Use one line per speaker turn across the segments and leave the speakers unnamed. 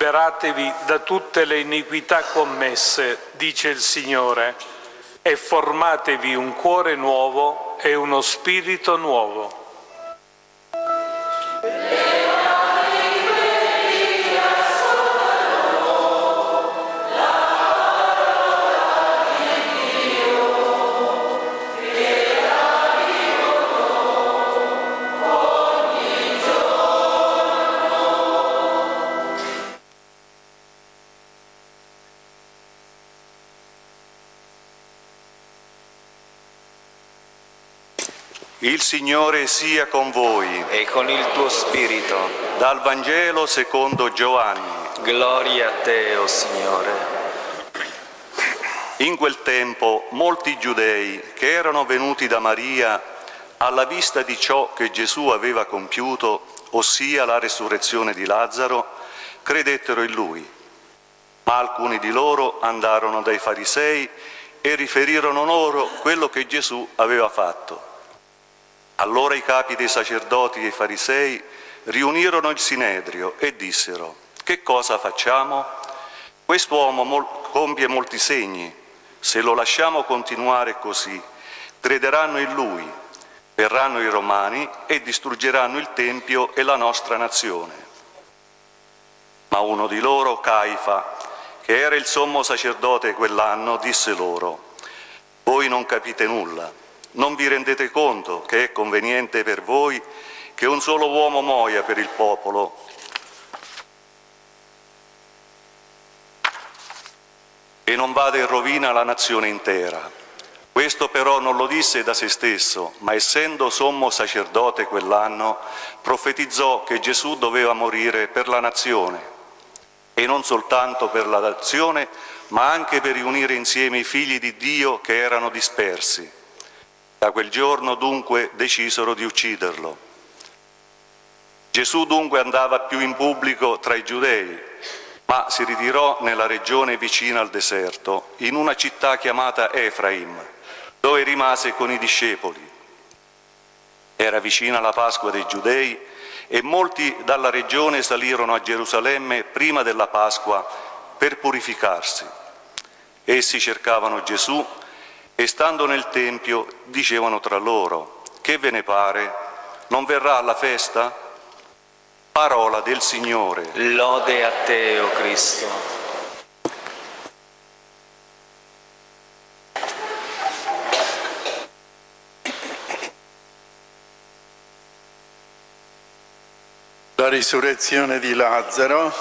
liberatevi da tutte le iniquità commesse, dice il Signore, e formatevi un cuore nuovo e uno spirito nuovo.
Il Signore sia con voi.
E con il tuo spirito.
Dal Vangelo secondo Giovanni.
Gloria a te, o Signore.
In quel tempo molti giudei che erano venuti da Maria alla vista di ciò che Gesù aveva compiuto, ossia la resurrezione di Lazzaro, credettero in lui. Ma alcuni di loro andarono dai farisei e riferirono loro quello che Gesù aveva fatto. Allora i capi dei sacerdoti e i farisei riunirono il Sinedrio e dissero: «Che cosa facciamo? Quest'uomo compie molti segni. Se lo lasciamo continuare così, crederanno in lui, verranno i Romani e distruggeranno il Tempio e la nostra nazione». Ma uno di loro, Caifa, che era il sommo sacerdote quell'anno, disse loro: «Voi non capite nulla. Non vi rendete conto che è conveniente per voi che un solo uomo muoia per il popolo e non vada in rovina la nazione intera?» Questo però non lo disse da se stesso, ma essendo sommo sacerdote quell'anno, profetizzò che Gesù doveva morire per la nazione, e non soltanto per la nazione, ma anche per riunire insieme i figli di Dio che erano dispersi. Da quel giorno dunque decisero di ucciderlo. Gesù dunque andava più in pubblico tra i giudei, ma si ritirò nella regione vicina al deserto, in una città chiamata Efraim, dove rimase con i discepoli. Era vicina la Pasqua dei Giudei e molti dalla regione salirono a Gerusalemme prima della Pasqua per purificarsi. Essi cercavano Gesù e stando nel Tempio dicevano tra loro: «Che ve ne pare? Non verrà alla festa?» Parola del Signore.
Lode a te, o Cristo.
La risurrezione di Lazzaro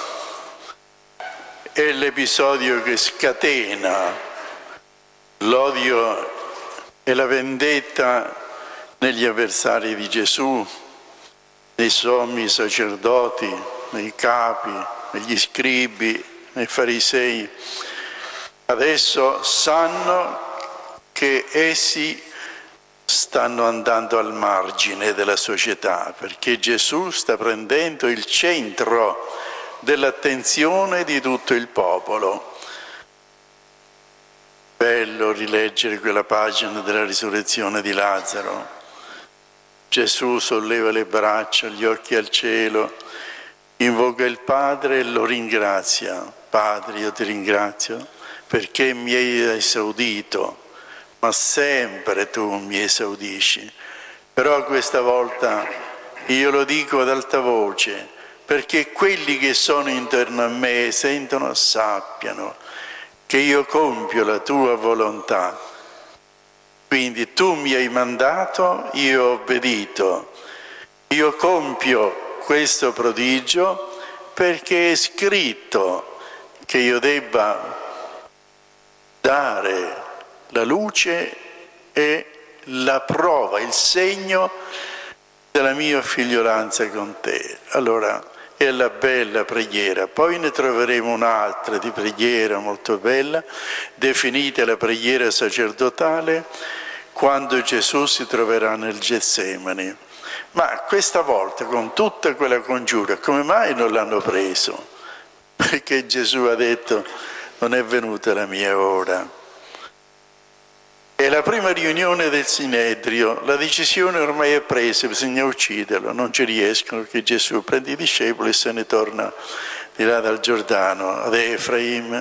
è l'episodio che scatena l'odio e la vendetta negli avversari di Gesù, nei sommi sacerdoti, nei capi, negli scribi, nei farisei. Adesso sanno che essi stanno andando al margine della società, perché Gesù sta prendendo il centro dell'attenzione di tutto il popolo. Bello rileggere quella pagina della risurrezione di Lazzaro. Gesù solleva le braccia, gli occhi al cielo, invoca il Padre e lo ringrazia. Padre, io ti ringrazio perché mi hai esaudito, ma sempre tu mi esaudisci. Però questa volta io lo dico ad alta voce, perché quelli che sono intorno a me sentono, sappiano che io compio la tua volontà. Quindi tu mi hai mandato, io ho obbedito. Io compio questo prodigio perché è scritto che io debba dare la luce e la prova, il segno della mia figliolanza con te. Allora, è la bella preghiera. Poi ne troveremo un'altra di preghiera molto bella, definita la preghiera sacerdotale, quando Gesù si troverà nel Getsemani. Ma questa volta, con tutta quella congiura, come mai non l'hanno preso? Perché Gesù ha detto: non è venuta la mia ora. È la prima riunione del Sinedrio, la decisione ormai è presa, bisogna ucciderlo, non ci riescono, che Gesù prende i discepoli e se ne torna di là dal Giordano, ad Efraim,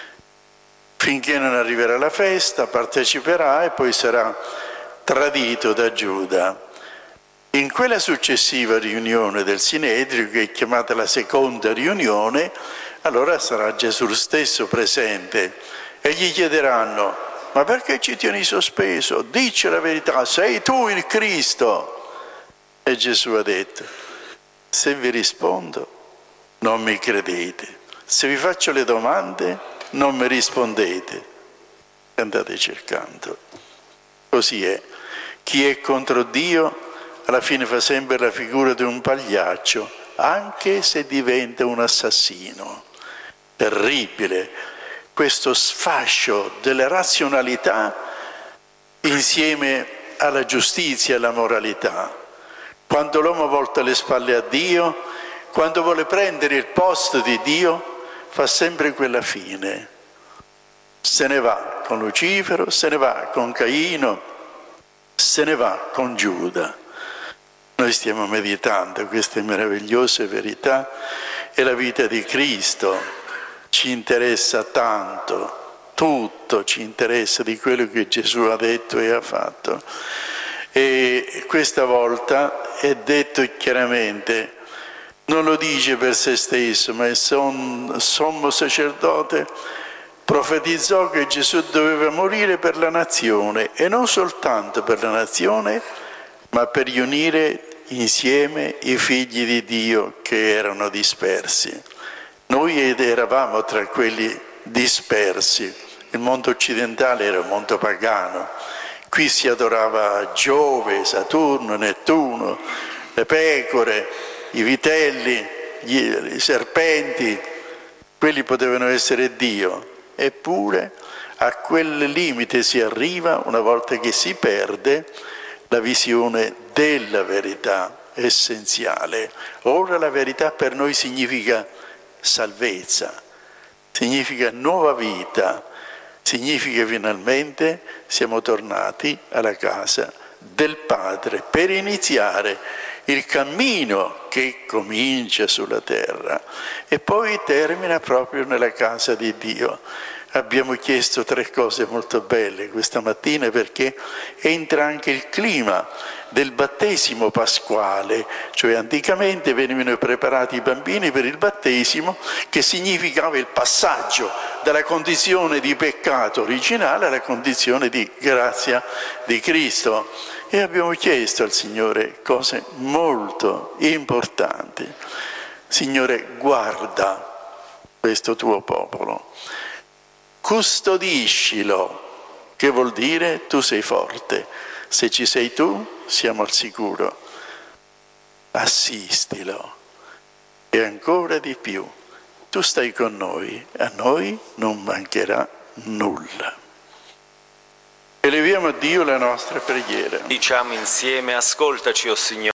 finché non arriverà la festa, parteciperà e poi sarà tradito da Giuda. In quella successiva riunione del Sinedrio, che è chiamata la seconda riunione, allora sarà Gesù stesso presente e gli chiederanno: ma perché ci tieni sospeso? Dici la verità, sei tu il Cristo? E Gesù ha detto: se vi rispondo non mi credete, se vi faccio le domande non mi rispondete, andate cercando. Così è. Chi è contro Dio alla fine fa sempre la figura di un pagliaccio, anche se diventa un assassino. Terribile questo sfascio della razionalità insieme alla giustizia e alla moralità. Quando l'uomo volta le spalle a Dio, quando vuole prendere il posto di Dio, fa sempre quella fine. Se ne va con Lucifero, se ne va con Caino, se ne va con Giuda. Noi stiamo meditando queste meravigliose verità e la vita di Cristo ci interessa tanto, tutto ci interessa di quello che Gesù ha detto e ha fatto. E questa volta è detto chiaramente, non lo dice per se stesso, ma il sommo sacerdote profetizzò che Gesù doveva morire per la nazione, e non soltanto per la nazione, ma per riunire insieme i figli di Dio che erano dispersi. Noi eravamo tra quelli dispersi. Il mondo occidentale era un mondo pagano. Qui si adorava Giove, Saturno, Nettuno, le pecore, i vitelli, i serpenti. Quelli potevano essere Dio. Eppure a quel limite si arriva una volta che si perde la visione della verità essenziale. Ora la verità per noi significa salvezza, significa nuova vita, significa finalmente siamo tornati alla casa del Padre per iniziare il cammino che comincia sulla terra e poi termina proprio nella casa di Dio. Abbiamo chiesto 3 cose molto belle questa mattina, perché entra anche il clima del battesimo pasquale, cioè anticamente venivano preparati i bambini per il battesimo, che significava il passaggio dalla condizione di peccato originale alla condizione di grazia di Cristo. E abbiamo chiesto al Signore cose molto importanti. Signore, guarda questo tuo popolo, custodiscilo, che vuol dire tu sei forte, se ci sei tu siamo al sicuro, assistilo e ancora di più, tu stai con noi, a noi non mancherà nulla. Eleviamo a Dio la nostra preghiera.
Diciamo insieme: ascoltaci, o Signore.